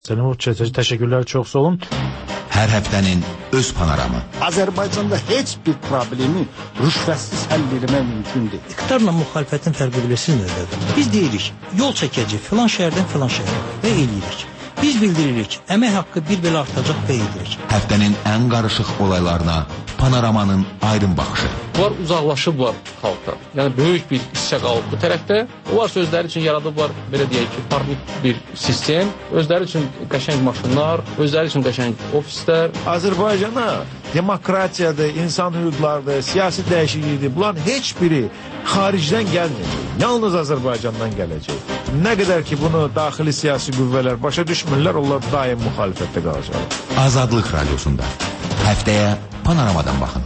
Senin teşekkürler, çok sağ olun. Hər həftənin öz panoramı. Azərbaycanda heç bir problemi rüşvətsiz həll etmək mümkün deyil. İqtidarla müxalifətin fərqi bilirsiniz nədir? Biz deyirik, yol çəkəcək filan şəhərdən filan şəhərə və eləyirik. Biz bildiririk, əmək haqqı bir belə artacaq və edirik. Həftənin ən qarışıq olaylarına panoramanın aydın baxışı. Bunlar uzaqlaşıblar xalqdan. Yəni böyük bir hissə qalıb bu tərəfdə. Onlar özləri üçün yaradıblar, belə deyək ki, parlament bir sistem. Özləri üçün qəşəng maşınlar, özləri üçün qəşəng ofislər. Azərbaycana demokratiyadır, insan hüquqlarıdır, siyasi dəyişiklikdir. Bunların heç biri xaricdən gəlməyəcək. Yalnız Azərbaycandan gələcək. Nə qədər ki bunu daxili siyasi qüvvələr başa düşmürlər, onlar daim müxalifətdə qalacaq. Azadlıq Radiosunda həftəyə panoramadan baxın.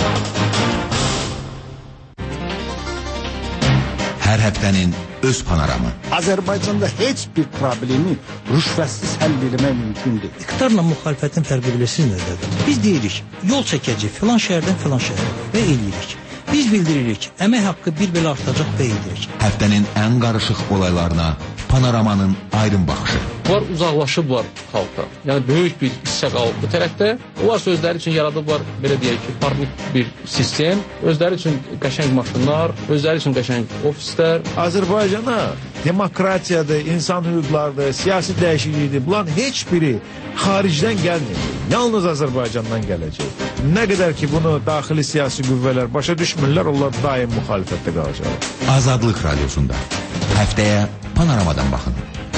Hər həftənin öz panoramı. Azərbaycanda heç bir problemi rüşvətsiz həll etmək mümkün deyil. İqtidarla müxalifətin fərqi bilirsiniz nədir? Biz deyirik, yol çəkəcək filan şəhərdən filan şəhərə və eləyirik. Biz bildiririk, əmək haqqı bir belə artacaq və edirik. Həftənin ən qarışıq olaylarına panoramanın aydın baxışı. Bunlar uzaqlaşıblar xalqdan. Yəni böyük bir hissə qalıb bu tərəfdə. Onlar özləri üçün yaradıblar, belə deyək ki, parlament bir sistem. Özləri üçün qəşəng maşınlar, özləri üçün qəşəng ofislər. Azərbaycana demokratiyadır, insan hüquqlarıdır, siyasi dəyişiklikdir. Bunların heç biri xaricdən gəlməyəcək. Yalnız Azərbaycandan gələcək. Nə qədər ki bunu daxili siyasi qüvvələr başa düşmürlər, onlar daim müxalifətdə qalacaq. Azadlıq Radiosunda həftəyə panoramadan baxın.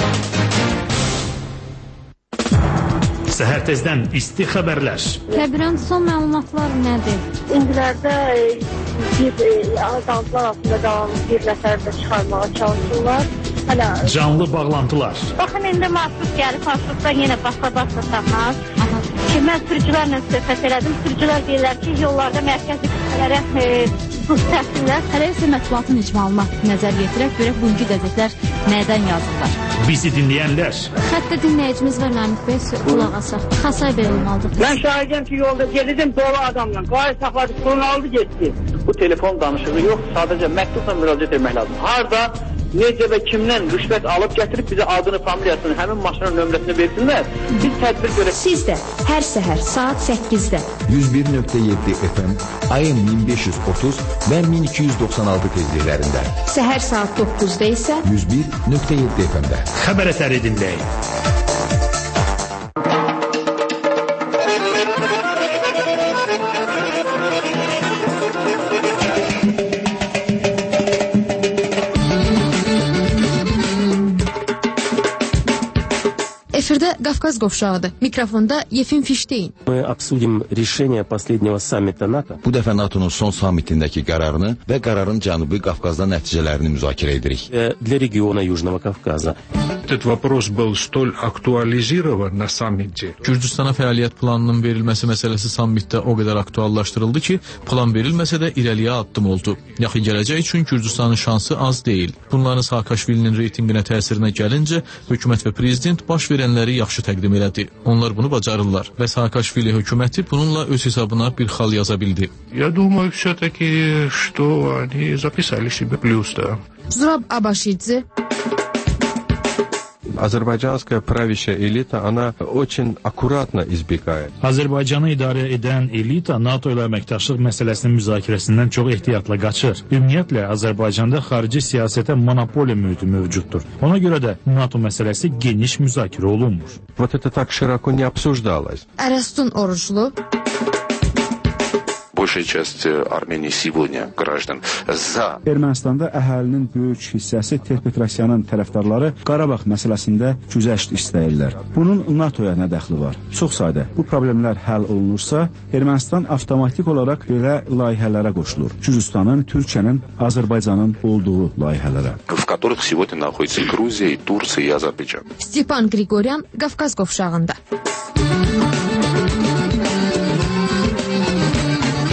Səhər tezdən isti xəbərlər. Təbirən son məlumatlar nədir? İndilərdə azaltılar altında qalan bir nəfər də çıxarmağa çalışırlar. Canlı bağlantılar. Baxın, indi mahsus gəlib, marşrutdan yenə başla tapmaz. Ki, mən sürücülərlə söhbət elədim. Sürücülər deyirlər ki, yollarda mərkəzi kütlələrə buz təsinlər. Hələ isə mətbuatın icmalına nəzər yetirək, görək bugünkü qəzetlər nədən yazırlar. Bizi dinləyənlər. Xəttə dinləyicimiz var, Məmid bəy, qulaq asaq. Xasay belə olmalıdır. Mən şahidəm ki, yolda gedirdim dolu adamla. Qayı saxladı, sorun aldı, getdi. Bu telefon danışığı yox, sadəcə məktubla müraciət etmək lazım. Harada, necə və kimdən rüşvət alıb gətirib bizə adını, familiyasını, həmin maşının nömrəsini versinlər. Biz tədbir görək. Siz də hər səhər saat 8-də 101.7 FM, AM 1530 və 1296 tezliklərində. Səhər saat 9-da isə 101.7 FM-də. Xəbər əsəri dinləyin. Efirdə Qafqaz qovşağıdır. Mikrofonda Yefim Fişteyn. Мы обсудим решение последнего саммита НАТО. Bu dəfə NATO'nun son sammitindəki qərarını və qərarın Cənubi Qafqazda nəticələrini müzakirə edirik. Для региона Южного Кавказа. Этот вопрос был столь актуализирован на саммите. Gürcüstana fəaliyyət planının verilməsi məsələsi sammitdə o qədər aktuallaşdırıldı ki, plan verilməsə də irəliyə addım oldu. Yaxın gələcək üçün Gürcüstanın şansı az deyil. Bunların Saakashvilinin reytinqinə təsirinə gəlincə, hökumət və prezident baş verənləri yaxşı təqdim elədi. Onlar bunu bacarırlar və Saakashvili hökuməti bununla öz hesabına bir xal yaza bildi. Я думаю, все-таки, что они записали себе плюс, да. Zurab Abaşidze. Azərbaycanskая правящая элита, она очень аккуратно избегает. Azərbaycanı idarə edən elita NATO ilə əməkdaşlıq məsələsinin müzakirəsindən çox ehtiyatla qaçır. Ümumiyyətlə, Azərbaycanda xarici siyasətə monopoliya mühiti mövcuddur. Ona görə də NATO məsələsi geniş müzakirə olunmur. Вот это так широко не обсуждалось. Ərəstun Oruclu. Большая часть Armeniya сегодня граждан за. Ermənistanda əhalinin böyük hissəsi Ter-Petrosyanın tərəfdarları Qarabağ məsələsində güzəşt istəyirlər. Bunun NATO-ya nə dəxli var? Çox sadə. Bu problemlər həll olunursa, Ermənistan avtomatik olaraq belə layihələrə qoşulur. Gürcüstanın, Türkiyənin, Azərbaycanın olduğu layihələrə. В которых сегодня находится Грузия, Турция и Азербайджан. Stepan Grigoryan, Qafqaz qovşağında.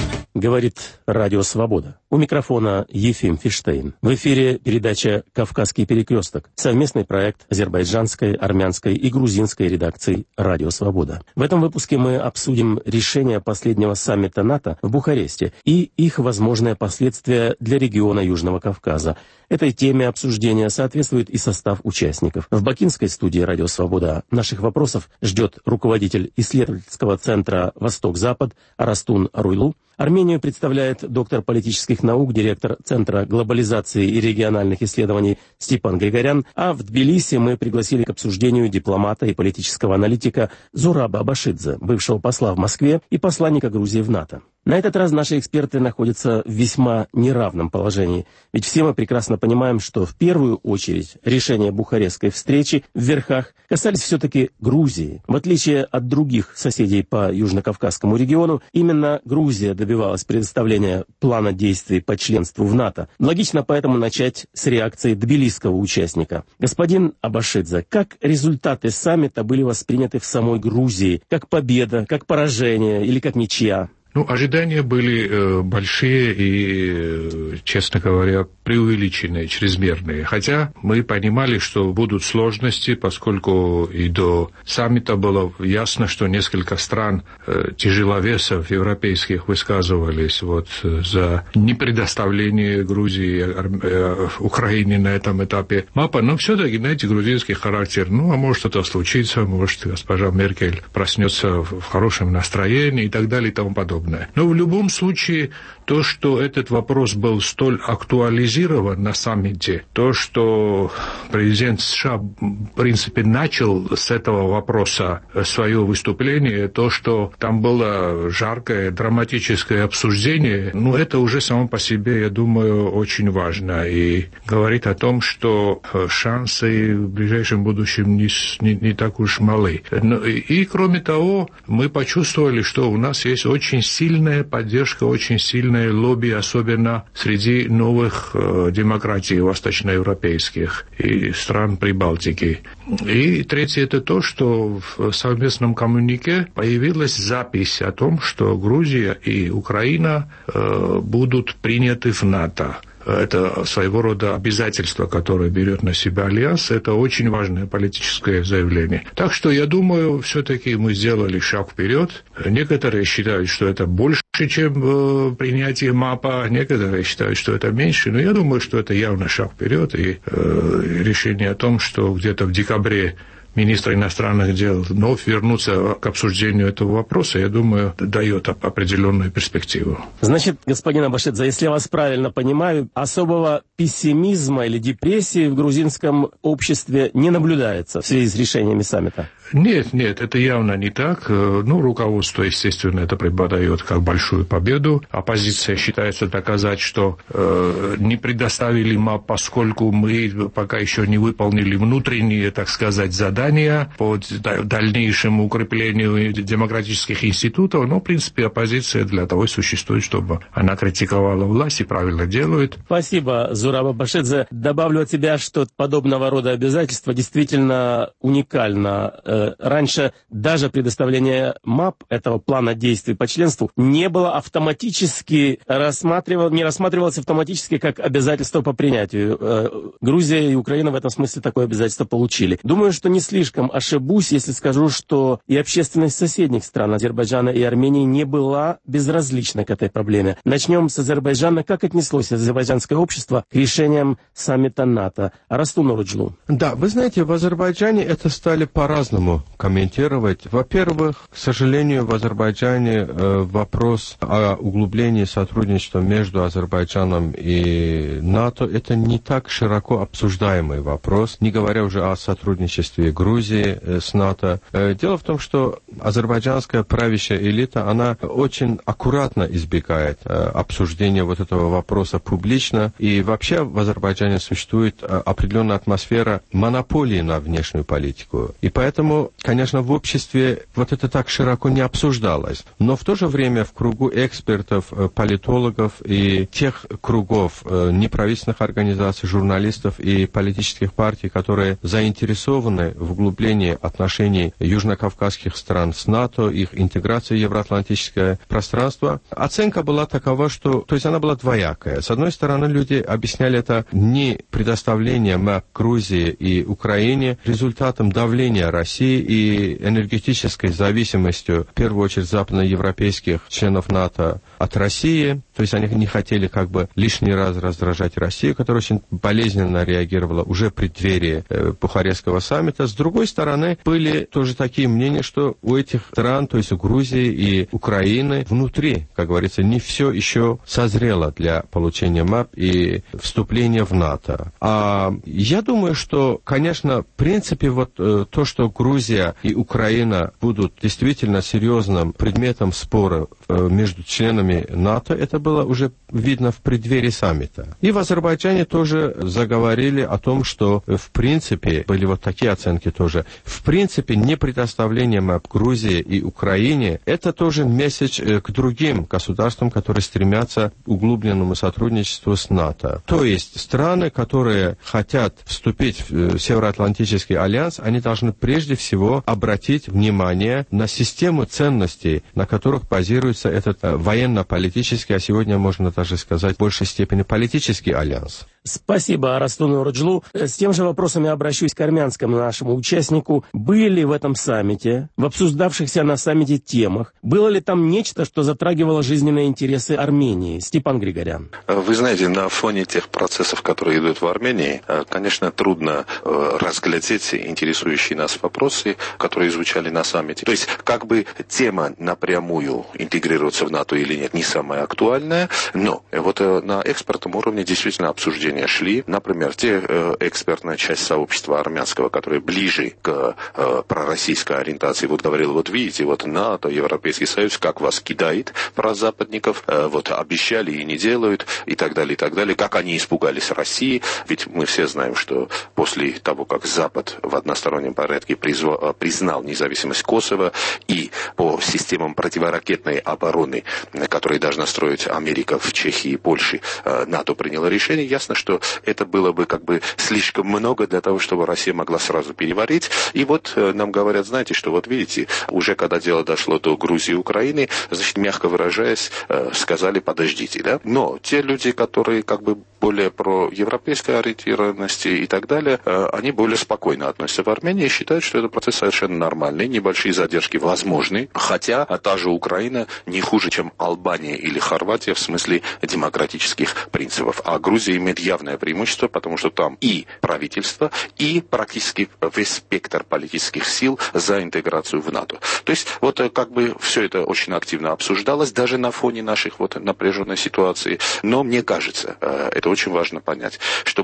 Говорит Радио Свобода. У микрофона Ефим Фиштейн. В эфире передача «Кавказский перекресток». Совместный проект азербайджанской, армянской и грузинской редакций Радио Свобода. В этом выпуске мы обсудим решение последнего саммита НАТО в Бухаресте и их возможные последствия для региона Южного Кавказа. Этой теме обсуждения соответствует и состав участников. В бакинской студии «Радио Свобода» наших вопросов ждет руководитель исследовательского центра «Восток-Запад» Арастун Аруйлу. Армению представляет доктор политических наук, директор Центра глобализации и региональных исследований Степан Григорян, а в Тбилиси мы пригласили к обсуждению дипломата и политического аналитика Зураба Абашидзе, бывшего посла в Москве и посланника Грузии в НАТО. На этот раз наши эксперты находятся в весьма неравном положении, ведь все мы прекрасно понимаем, что в первую очередь решения Бухарестской встречи в верхах касались все-таки Грузии. В отличие от других соседей по Южно-Кавказскому региону, именно Грузия добивалась предоставления плана действий по членству в НАТО. Логично поэтому начать с реакции тбилисского участника. Господин Абашидзе, как результаты саммита были восприняты в самой Грузии? Как победа, как поражение или как ничья? Ожидания были большие и, честно говоря, преувеличенные, чрезмерные. Хотя мы понимали, что будут сложности, поскольку и до саммита было ясно, что несколько стран тяжеловесов европейских высказывались за непредоставление Грузии, Украине на этом этапе МАПа. Но все-таки, знаете, грузинский характер, а может это случится, может госпожа Меркель проснется в хорошем настроении и так далее и тому подобное. Но в любом случае, то, что этот вопрос был столь актуализирован на саммите, то, что президент США, в принципе, начал с этого вопроса свое выступление, то, что там было жаркое, драматическое обсуждение, это уже само по себе, я думаю, очень важно. И говорит о том, что шансы в ближайшем будущем не так уж малы. И, кроме того, мы почувствовали, что у нас есть очень сильная поддержка, очень сильное лобби, особенно среди новых демократий восточноевропейских и стран Прибалтики. И третье, это то, что в совместном коммюнике появилась запись о том, что Грузия и Украина будут приняты в НАТО. Это своего рода обязательство, которое берет на себя Альянс. Это очень важное политическое заявление. Так что, я думаю, все-таки мы сделали шаг вперед. Некоторые считают, что это больше, чем принятие МАПа. Некоторые считают, что это меньше. Но я думаю, что это явно шаг вперед. И решение о том, что где-то в декабре министр иностранных дел вновь вернуться к обсуждению этого вопроса, я думаю, дает определенную перспективу. Значит, господин Абашидзе, если я вас правильно понимаю, особого пессимизма или депрессии в грузинском обществе не наблюдается в связи с решениями саммита? Нет, это явно не так. Руководство, естественно, это преподает как большую победу. Оппозиция считается доказать, что не предоставили МАП, поскольку мы пока еще не выполнили внутренние, так сказать, задания по дальнейшему укреплению демократических институтов. Но, в принципе, оппозиция для того и существует, чтобы она критиковала власть и правильно делает. Спасибо, Зураб Абашидзе. Добавлю от себя, что подобного рода обязательства действительно уникально. Раньше даже предоставление МАП, этого плана действий по членству, не было автоматически не рассматривалось автоматически как обязательство по принятию. Грузия и Украина в этом смысле такое обязательство получили. Думаю, что не слишком ошибусь, если скажу, что и общественность соседних стран Азербайджана и Армении не была безразлична к этой проблеме. Начнем с Азербайджана. Как отнеслось азербайджанское общество к решениям саммита НАТО? Арастун Оруджлу. Да, вы знаете, в Азербайджане это стали по-разному комментировать. Во-первых, к сожалению, в Азербайджане вопрос о углублении сотрудничества между Азербайджаном и НАТО это не так широко обсуждаемый вопрос, не говоря уже о сотрудничестве Грузии с НАТО. Дело в том, что азербайджанская правящая элита, она очень аккуратно избегает обсуждения этого вопроса публично, и вообще в Азербайджане существует определенная атмосфера монополии на внешнюю политику. И поэтому поэтому, конечно, в обществе вот это так широко не обсуждалось. Но в то же время в кругу экспертов, политологов и тех кругов неправительственных организаций, журналистов и политических партий, которые заинтересованы в углублении отношений южнокавказских стран с НАТО, их интеграции в евроатлантическое пространство, оценка была такова, что, то есть она была двоякая. С одной стороны, люди объясняли это не предоставлением Грузии и Украине результатом давления России и энергетической зависимостью, в первую очередь, западноевропейских членов НАТО от России. То есть они не хотели как бы лишний раз раздражать Россию, которая очень болезненно реагировала уже в преддверии Бухарестского саммита. С другой стороны, были тоже такие мнения, что у этих стран, то есть у Грузии и Украины, внутри, как говорится, не все еще созрело для получения МАП и вступления в НАТО. А я думаю, что, конечно, в принципе, вот то, что Грузия и Украина будут действительно серьезным предметом спора между членами НАТО, это было уже видно в преддверии саммита. И в Азербайджане тоже заговорили о том, что в принципе, были вот такие оценки тоже, в принципе, не предоставление МАП Грузии и Украине, это тоже месседж к другим государствам, которые стремятся к углубленному сотрудничеству с НАТО. То есть страны, которые хотят вступить в Североатлантический альянс, они должны прежде всего обратить внимание на систему ценностей, на которых базируется этот военно-политический, а сегодня можно даже сказать в большей степени политический альянс. Спасибо Арастуну Раджлу. С тем же вопросом я обращусь к армянскому нашему участнику. Были ли в этом саммите, в обсуждавшихся на саммите темах, было ли там нечто, что затрагивало жизненные интересы Армении? Степан Григорян. Вы знаете, на фоне тех процессов, которые идут в Армении, конечно, трудно разглядеть интересующие нас вопросы, которые звучали на саммите. То есть, как бы тема напрямую интегрироваться в НАТО или нет, не самая актуальная, но вот на экспертном уровне действительно обсуждения шли. Например, те экспертная часть сообщества армянского, которая ближе к пророссийской ориентации, вот говорил, вот видите, вот НАТО, Европейский Союз, как вас кидает прозападников, вот обещали и не делают, и так далее, как они испугались России, ведь мы все знаем, что после того, как Запад в одностороннем порядке признал независимость Косово и по системам противоракетной обороны, которые должна строить Америка в Чехии и Польше, НАТО приняло решение, ясно, что это было бы как бы слишком много для того, чтобы Россия могла сразу переварить. И вот нам говорят, знаете, что вот видите, уже когда дело дошло до Грузии и Украины, значит, мягко выражаясь, сказали, подождите, да? Но те люди, которые как бы более про европейской ориентированности и так далее, они более спокойно относятся в Армении и считают, что этот процесс совершенно нормальный, небольшие задержки возможны, хотя та же Украина не хуже, чем Албания или Хорватия в смысле демократических принципов. А Грузия имеет явное преимущество, потому что там и правительство, и практически весь спектр политических сил за интеграцию в НАТО. То есть вот как бы все это очень активно обсуждалось, даже на фоне наших вот напряженной ситуации. Но мне кажется, это очень важно понять,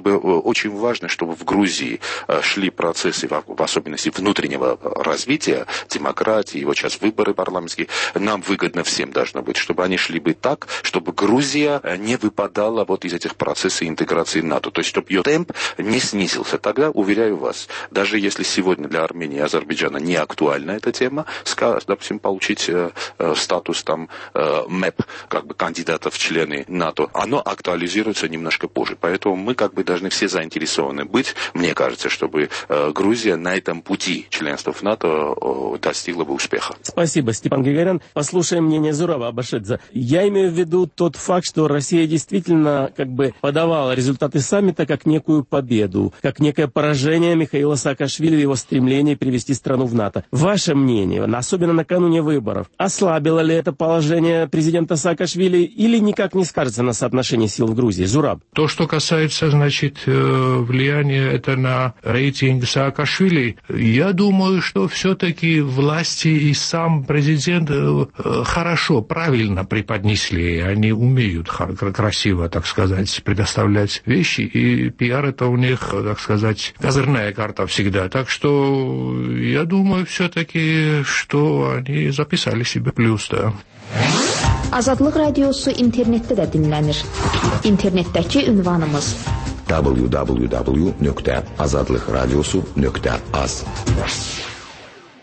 очень важно, чтобы в Грузии шли процессы, в особенности внутреннего развития, демократии, вот сейчас выборы парламентские, нам выгодно всем должно быть, чтобы они шли бы так, чтобы Грузия не выпадала вот из этих процессов интеграции НАТО. То есть, чтобы ее темп не снизился. Тогда, уверяю вас, даже если сегодня для Армении и Азербайджана не актуальна эта тема, допустим, получить статус там МЭП, как бы кандидата в члены НАТО, оно актуализируется немножко позже. Поэтому мы как бы должны все заинтересованы быть, мне кажется, чтобы Грузия на этом пути членства в НАТО достигла бы успеха. Спасибо, Степан Григорян. Послушаем мнение Зураба Абашидзе. Я имею в виду тот факт, что Россия действительно как бы подавала результаты саммита как некую победу, как некое поражение Михаила Саакашвили в его стремлении привести страну в НАТО. Ваше мнение, особенно накануне выборов, ослабило ли это положение президента Саакашвили или никак не скажется на соотношении сил в Грузии? Зураб. То, что касается, значит, влияния это на рейтинг Саакашвили, я думаю, что все-таки власти и сам президент хорошо, правильно преподнесли. Они умеют красиво, так сказать, предоставлять вещи, и пиар это у них, так сказать, козырная карта всегда. Так что я думаю все-таки, что они записали себе плюс, да. Azadlıq Radiosu internetdə də dinlənir. İnternetdəki ünvanımız www.azadlıqradiosu.az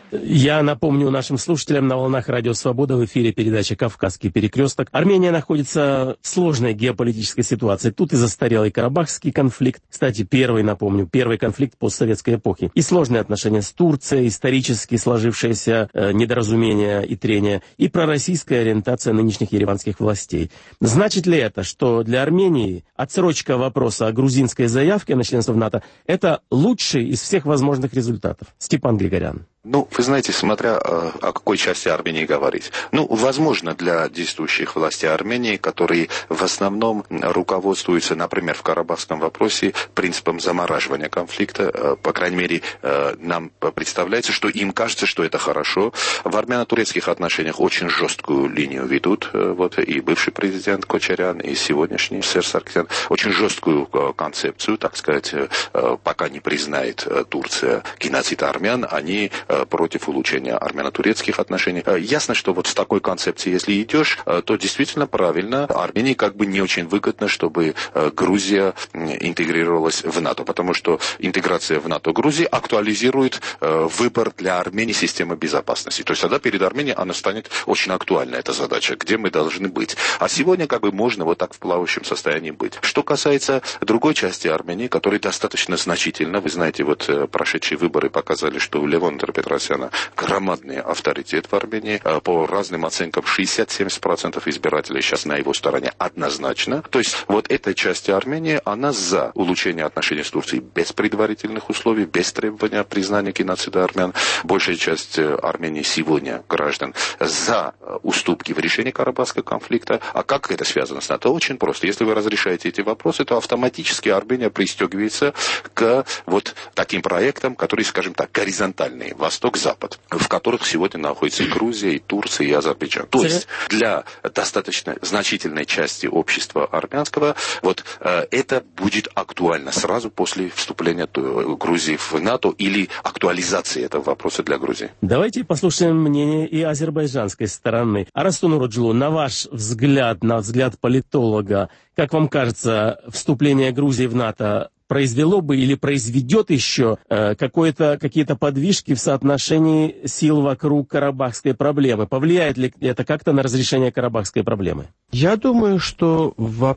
Я напомню нашим слушателям, на волнах Радио Свобода в эфире передача «Кавказский перекресток». Армения находится в сложной геополитической ситуации. Тут и застарелый карабахский конфликт. Кстати, первый конфликт постсоветской эпохи. И сложные отношения с Турцией, исторически сложившееся недоразумение и трение, и пророссийская ориентация нынешних ереванских властей. Значит ли это, что для Армении отсрочка вопроса о грузинской заявке на членство в НАТО – это лучший из всех возможных результатов? Степан Григорян. Ну, вы знаете, смотря о какой части Армении говорить. Ну, возможно, для действующих властей Армении, которые в основном руководствуются, например, в карабахском вопросе принципом замораживания конфликта, по крайней мере, нам представляется, что им кажется, что это хорошо. В армяно-турецких отношениях очень жесткую линию ведут, вот, и бывший президент Кочарян, и сегодняшний Серж Саркисян, очень жесткую концепцию, так сказать, пока не признает Турция геноцид армян, они против улучшения армяно-турецких отношений. Ясно, что вот с такой концепцией, если идешь, то действительно правильно. Армении как бы не очень выгодно, чтобы Грузия интегрировалась в НАТО, потому что интеграция в НАТО Грузии актуализирует выбор для Армении системы безопасности. То есть тогда перед Арменией она станет очень актуальной, эта задача, где мы должны быть. А сегодня как бы можно вот так в плавающем состоянии быть. Что касается другой части Армении, которая достаточно значительна, вы знаете, вот прошедшие выборы показали, что Левон Петросяна громадный авторитет в Армении. По разным оценкам 60-70% избирателей сейчас на его стороне однозначно. То есть вот эта часть Армении, она за улучшение отношений с Турцией без предварительных условий, без требования признания геноцида армян. Большая часть Армении сегодня, граждан, за уступки в решении карабахского конфликта. А как это связано с НАТО? Очень просто. Если вы разрешаете эти вопросы, то автоматически Армения пристегивается к вот таким проектам, которые, скажем так, горизонтальные. Восток-Запад, в которых сегодня находится и Грузия, и Турция, и Азербайджан. То есть для достаточно значительной части общества армянского вот это будет актуально сразу после вступления Грузии в НАТО или актуализации этого вопроса для Грузии. Давайте послушаем мнение и азербайджанской стороны. Арастун Уруджулу, на ваш взгляд, на взгляд политолога, как вам кажется, вступление Грузии в НАТО произвело бы или произведет еще какие-то подвижки в соотношении сил вокруг карабахской проблемы? Повлияет ли это как-то на разрешение карабахской проблемы? Я думаю, что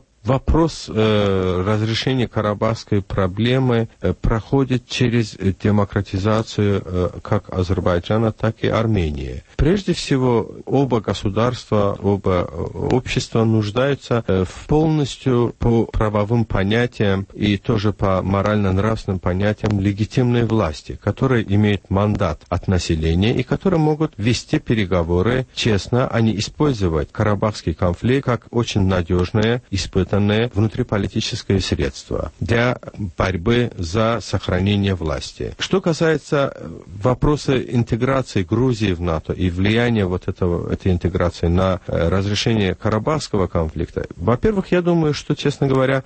вопрос разрешения карабахской проблемы проходит через демократизацию как Азербайджана, так и Армении. Прежде всего, оба государства, оба общества нуждаются в полностью по правовым понятиям и тоже по морально-нравственным понятиям легитимной власти, которые имеют мандат от населения и которые могут вести переговоры честно, а не использовать карабахский конфликт как очень надежное, испытанное внутриполитическое средство для борьбы за сохранение власти. Что касается вопроса интеграции Грузии в НАТО и влияния вот этой интеграции на разрешение карабахского конфликта, во-первых, я думаю, что, честно говоря,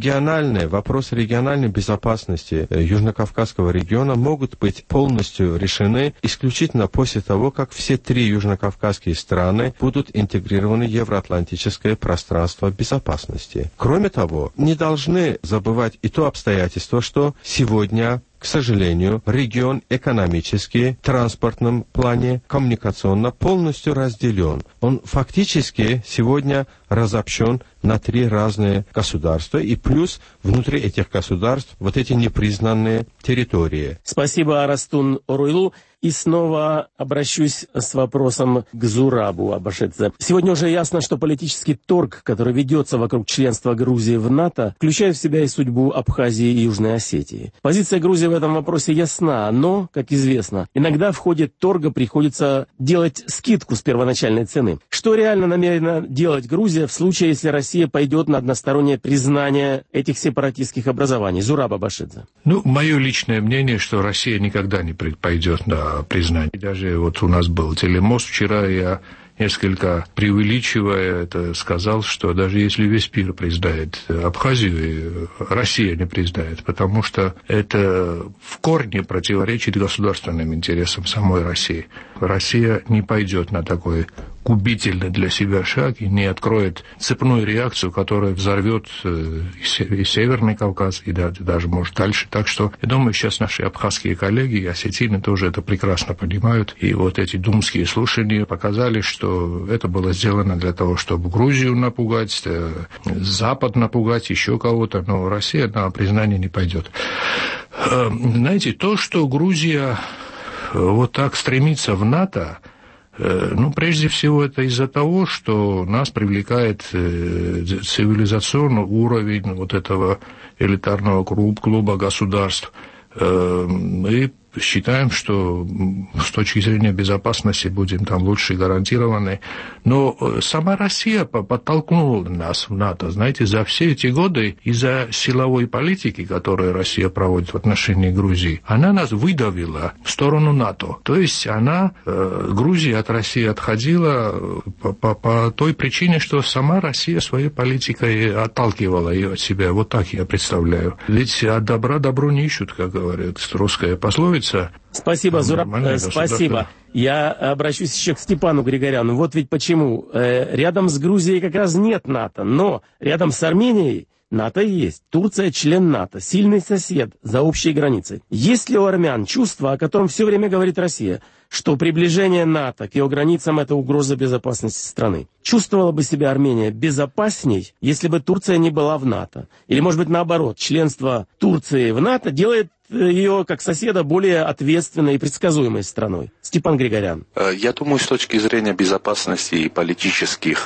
вопросы региональной безопасности Южно-Кавказского региона могут быть полностью решены исключительно после того, как все три южно-кавказские страны будут интегрированы в евроатлантическое пространство безопасности. Кроме того, не должны забывать и то обстоятельство, что сегодня, к сожалению, регион экономически, в транспортном плане, коммуникационно полностью разделен. Он фактически сегодня разобщен на три разные государства, и плюс внутри этих государств вот эти непризнанные территории. Спасибо, Арастун Оруйлу. И снова обращусь с вопросом к Зурабу Абашидзе. Сегодня уже ясно, что политический торг, который ведется вокруг членства Грузии в НАТО, включает в себя и судьбу Абхазии и Южной Осетии. Позиция Грузии в этом вопросе ясна, но, как известно, иногда в ходе торга приходится делать скидку с первоначальной цены. Что реально намерена делать Грузия в случае, если Россия пойдет на одностороннее признание этих сепаратистских образований? Зураб Абашидзе. Мое личное мнение, что Россия никогда не пойдет на признание. Даже вот у нас был телемост вчера, я несколько преувеличивая это сказал, что даже если весь мир признает Абхазию, Россия не признает, потому что это в корне противоречит государственным интересам самой России. Россия не пойдет на такой губительный для себя шаг и не откроет цепную реакцию, которая взорвет и Северный Кавказ, и даже, может, дальше. Так что, я думаю, сейчас наши абхазские коллеги и осетины тоже это прекрасно понимают. И вот эти думские слушания показали, что это было сделано для того, чтобы Грузию напугать, Запад напугать, еще кого-то. Но Россия на признание не пойдет. Знаете, то, что Грузия вот так стремится в НАТО, прежде всего, это из-за того, что нас привлекает цивилизационный уровень вот этого элитарного клуба государств. Мы считаем, что с точки зрения безопасности будем там лучше гарантированы. Но сама Россия подтолкнула нас в НАТО. Знаете, за все эти годы из-за силовой политики, которую Россия проводит в отношении Грузии, она нас выдавила в сторону НАТО. То есть Грузия от России отходила по той причине, что сама Россия своей политикой отталкивала ее от себя. Вот так я представляю. Ведь от добра добро не ищут, как говорит русская пословица. Спасибо, Зураб, спасибо. Я обращусь еще к Степану Григоряну. Вот ведь почему. Рядом с Грузией как раз нет НАТО, но рядом с Арменией НАТО есть. Турция член НАТО, сильный сосед за общей границей. Есть ли у армян чувство, о котором все время говорит Россия, что приближение НАТО к ее границам – это угроза безопасности страны? Чувствовала бы себя Армения безопасней, если бы Турция не была в НАТО? Или, может быть, наоборот, членство Турции в НАТО делает ее, как соседа, более ответственной и предсказуемой страной? Степан Григорян. Я думаю, с точки зрения безопасности и политических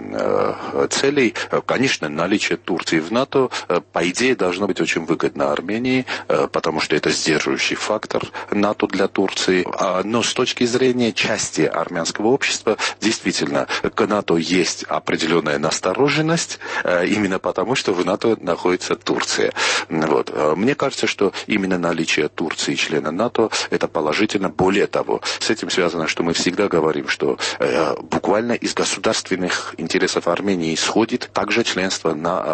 целей, конечно, наличие Турции в НАТО, по идее, должно быть очень выгодно Армении, потому что это сдерживающий фактор НАТО для Турции. Но с точки зрения части армянского общества, действительно, к НАТО есть определенная настороженность, именно потому, что в НАТО находится Турция. Вот. Мне кажется, что именно наличие Турции члена НАТО – это положительно. Более того, с этим связано, что мы всегда говорим, что буквально из государственных интересов Армении исходит также членство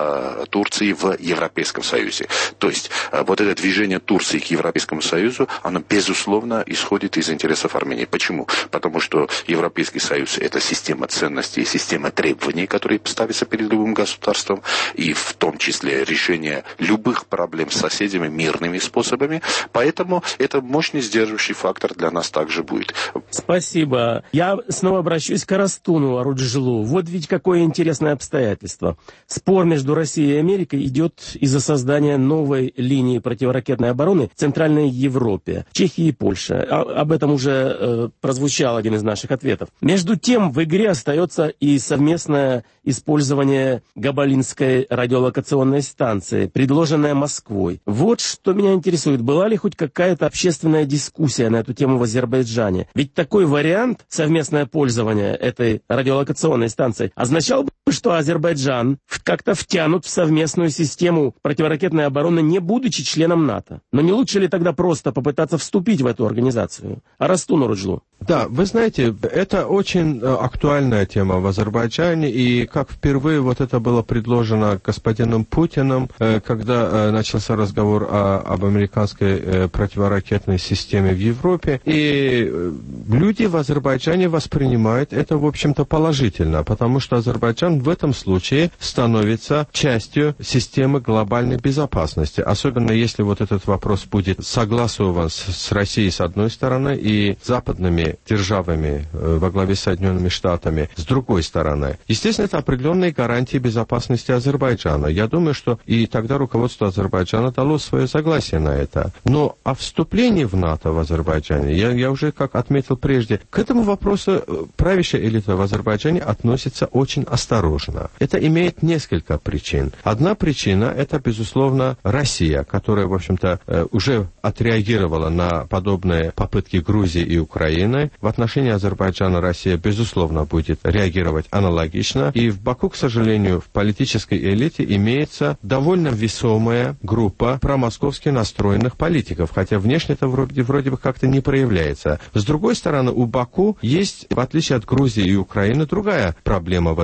Турции в Европейском Союзе. То есть вот это движение Турции к Европейскому Союзу, оно безусловно исходит из интересов Армении. Почему? Потому что Европейский Союз – это система ценностей, система требований, которые ставятся перед любым государством, и в том числе решение любых проблем с соседями мирными способами. Поэтому это мощный сдерживающий фактор для нас также будет. Спасибо. Я снова обращусь к Арастуну Аруджилу. Вот ведь какое интересное обстоятельство. Спор между Россией и Америкой идет из-за создания новой линии противоракетной обороны в Центральной Европе, Чехии и Польше. Об этом уже прозвучал один из наших ответов. Между тем, в игре остается и совместное использование Габалинской радиолокационной станции, предложенная Москвой. Вот что меня интересует. Была ли хоть какая-то общественная дискуссия на эту тему в Азербайджане? Ведь такой вариант, совместное пользование этой радиолокационной станцией, означал бы, что Азербайджан как-то втянут в совместную систему противоракетной обороны, не будучи членом НАТО. Но не лучше ли тогда просто попытаться вступить в эту организацию? Арастун Оруджлу. Да, вы знаете, это очень актуальная тема в Азербайджане, и как впервые вот это было предложено господином Путиным, когда начался разговор об американской противоракетной системе в Европе, и люди в Азербайджане воспринимают это, в общем-то, положительно, потому что Азербайджан в этом случае становится частью системы глобальной безопасности, особенно если вот этот вопрос будет согласован с Россией с одной стороны и западными державами во главе с Соединенными Штатами с другой стороны. Естественно, это определенные гарантии безопасности Азербайджана. Я думаю, что и тогда руководство Азербайджана дало свое согласие на это. Но о вступлении в НАТО в Азербайджане, я уже, как отметил прежде, к этому вопросу правящая элита в Азербайджане относится очень осторожно. Это имеет несколько причин. Одна причина – это, безусловно, Россия, которая, в общем-то, уже отреагировала на подобные попытки Грузии и Украины. В отношении Азербайджана Россия, безусловно, будет реагировать аналогично. И в Баку, к сожалению, в политической элите имеется довольно весомая группа промосковски настроенных политиков, хотя внешне это вроде бы как-то не проявляется. С другой стороны, у Баку есть, в отличие от Грузии и Украины, другая проблема в этом смысле.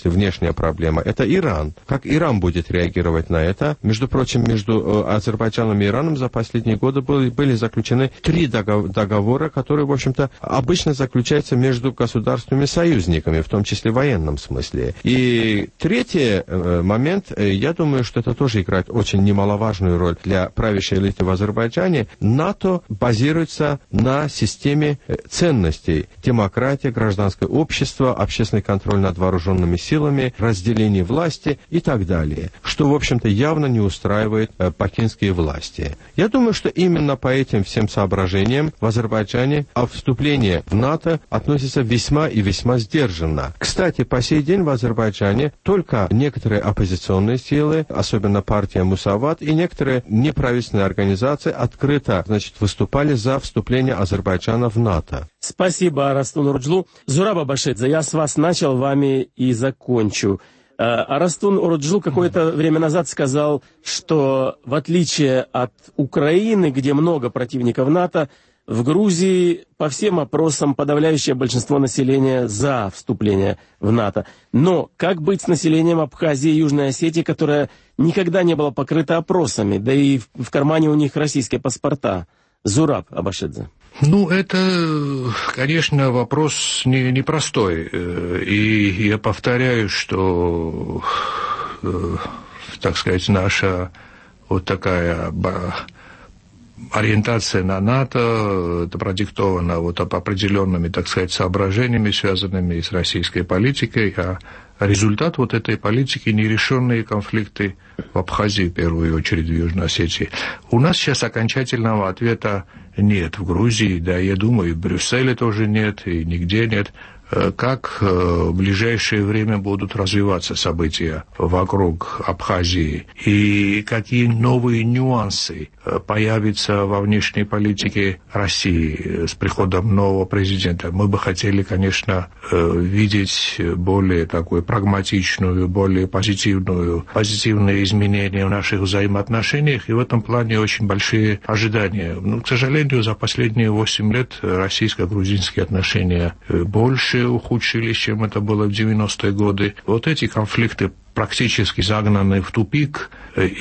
смысле внешняя проблема, это Иран. Как Иран будет реагировать на это? Между прочим, между Азербайджаном и Ираном за последние годы были заключены 3 договора, которые, в общем-то, обычно заключаются между государствами-союзниками, в том числе в военном смысле. И третий момент, я думаю, что это тоже играет очень немаловажную роль для правящей элиты в Азербайджане. НАТО базируется на системе ценностей: демократия, гражданское общество, общественный контроль над вооруженными силами, разделение власти и так далее, что, в общем-то, явно не устраивает пекинские власти. Я думаю, что именно по этим всем соображениям в Азербайджане вступление в НАТО относится весьма и весьма сдержанно. Кстати, по сей день в Азербайджане только некоторые оппозиционные силы, особенно партия Мусават, и некоторые неправительственные организации открыто, выступали за вступление Азербайджана в НАТО. Спасибо, Арастун Уруджлу. Зураб Абашидзе, я с вас начал, вами и закончу. Арастун Уруджлу какое-то время назад сказал, что в отличие от Украины, где много противников НАТО, в Грузии по всем опросам подавляющее большинство населения за вступление в НАТО. Но как быть с населением Абхазии и Южной Осетии, которое никогда не было покрыто опросами, да и в кармане у них российские паспорта? Зураб Абашидзе. Это, конечно, вопрос непростой. И я повторяю, что, так сказать, наша вот такая ориентация на НАТО, это продиктовано вот определенными, так сказать, соображениями, связанными с российской политикой, а результат вот этой политики — нерешенные конфликты в Абхазии, в первую очередь в Южной Осетии. У нас сейчас окончательного ответа нет в Грузии, да, я думаю, и в Брюсселе тоже нет, и нигде нет. Как в ближайшее время будут развиваться события вокруг Абхазии и какие новые нюансы появятся во внешней политике России с приходом нового президента. Мы бы хотели, конечно, видеть более такую прагматичную, более позитивные изменения в наших взаимоотношениях, и в этом плане очень большие ожидания. Но, к сожалению, за последние 8 лет российско-грузинские отношения больше ухудшились, чем это было в 90-е годы. Вот эти конфликты практически загнаны в тупик,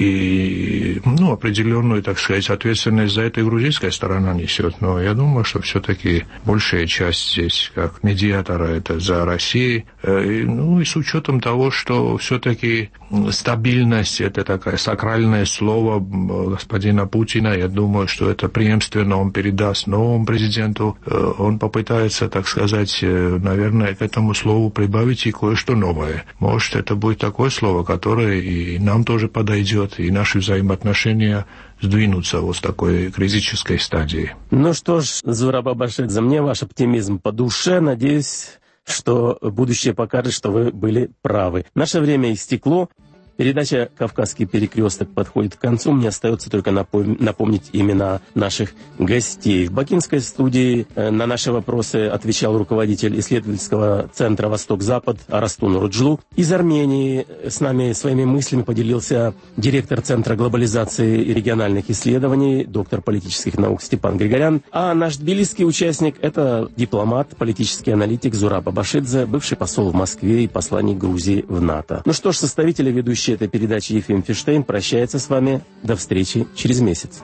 и определенную, так сказать, ответственность за это и грузинская сторона несет. Но я думаю, что все-таки большая часть здесь, как медиатора, это за Россией. И с учетом того, что все-таки стабильность — это такое сакральное слово господина Путина, я думаю, что это преемственно он передаст новому президенту. Он попытается, так сказать, наверное, к этому слову прибавить и кое-что новое. Может, это будет такое слово, которое и нам тоже подойдет, и наши взаимоотношения сдвинутся вот с такой критической стадии. Ну что ж, Зураб Абашидзе, мне ваш оптимизм по душе. Надеюсь, что будущее покажет, что вы были правы. Наше время истекло. Передача «Кавказский перекресток» подходит к концу. Мне остается только напомнить имена наших гостей. В бакинской студии на наши вопросы отвечал руководитель исследовательского центра «Восток-Запад» Арастун Уруджлу. Из Армении с нами своими мыслями поделился директор Центра глобализации и региональных исследований, доктор политических наук Степан Григорян. А наш тбилисский участник – это дипломат, политический аналитик Зураб Абашидзе, бывший посол в Москве и посланник Грузии в НАТО. Ну что ж, составители ведущие этой передачи Ефим Фиштейн прощается с вами. До встречи через месяц.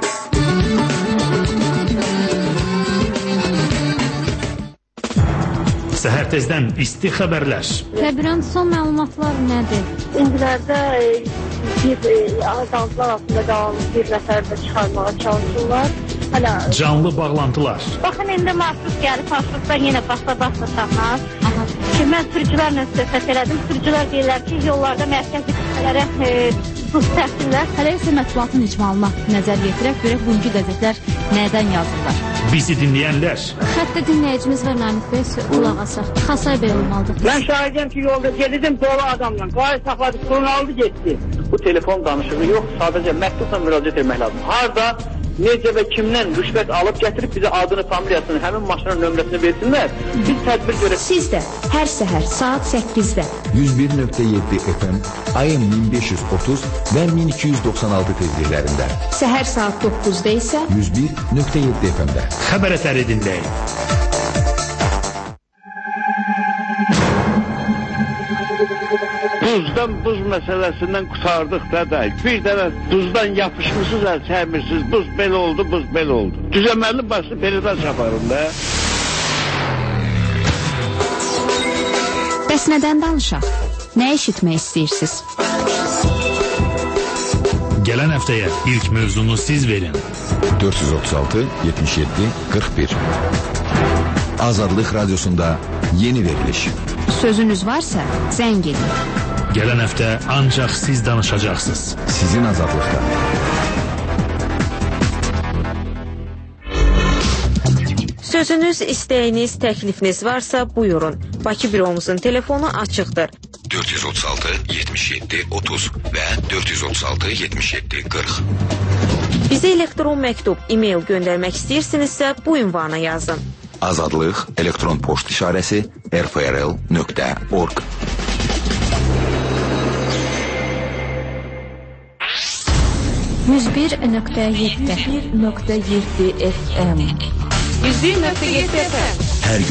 Səhər tezdən isti xəbərlər. Təbirən son məlumatlar nədir? İndilərdə azaldılar altında qalan bir nəfər də çıxarmağa çalışırlar. Canlı bağlantılar. Baxın, indi marşrut gəlib, marşrutdan yenə basa-basa tapmaz. Ki, mən sürücülərlə söhbət elədim. Sürücülər deyirlər ki, yollarda mərkəzi kütlələrə buz təhsillər. Hələ isə mətbuatın icmalına nəzər yetirək, görək bugünkü qəzetlər nədən yazırlar. Bizi dinləyənlər. Xəttə dinləyicimiz var Namik Bəy, qulaq asaq. Xasay Bəy olmalıdır. Mən şahidəm ki, yolda gedirdim dolu adamla. Qayı saxladı, qurun aldı, getdi. Bu telefon danışığı yox, sadəcə məktubla müraciət etmək lazım. Harda, necə və kimdən rüşvət alıb gətirib bizə adını, familiyasını, həmin maşının nömrəsini versinlər. Biz tədbir görək. Siz də hər səhər saat 8-də 101.7 FM, AM 1530 və 1296 tezliklərində. Səhər saat 9-da isə 101.7 FM-də. Xəbər əsəri dinləyin. buzdan buz məsələsindən qurtardıq da. Bir dənə buzdan yapışmışsınız, çəmirsiniz. Buz belə oldu, buz belə oldu. Düzəməli başlı peridaş aparın da. Bəs nədən danışaq? Nə eşitmək istəyirsiniz? Gələn həftəyə ilk mövzunu siz verin. 436 77 41. Azadlıq Radyosunda yeni veriliş. Sözünüz varsa zəng edin. Gələn həftə ancaq siz danışacaqsınız. Sizin azadlıqda. Sözünüz, istəyiniz, təklifiniz varsa buyurun. Bakı büromuzun telefonu açıqdır. 436 77 30 və 436 77 40. Bizə elektron məktub, e-mail göndərmək istəyirsinizsə bu ünvana yazın. Azadlıq elektron poçt işarəsi rfrl.org. FM 101.7 FM 101.7 FM Hər gün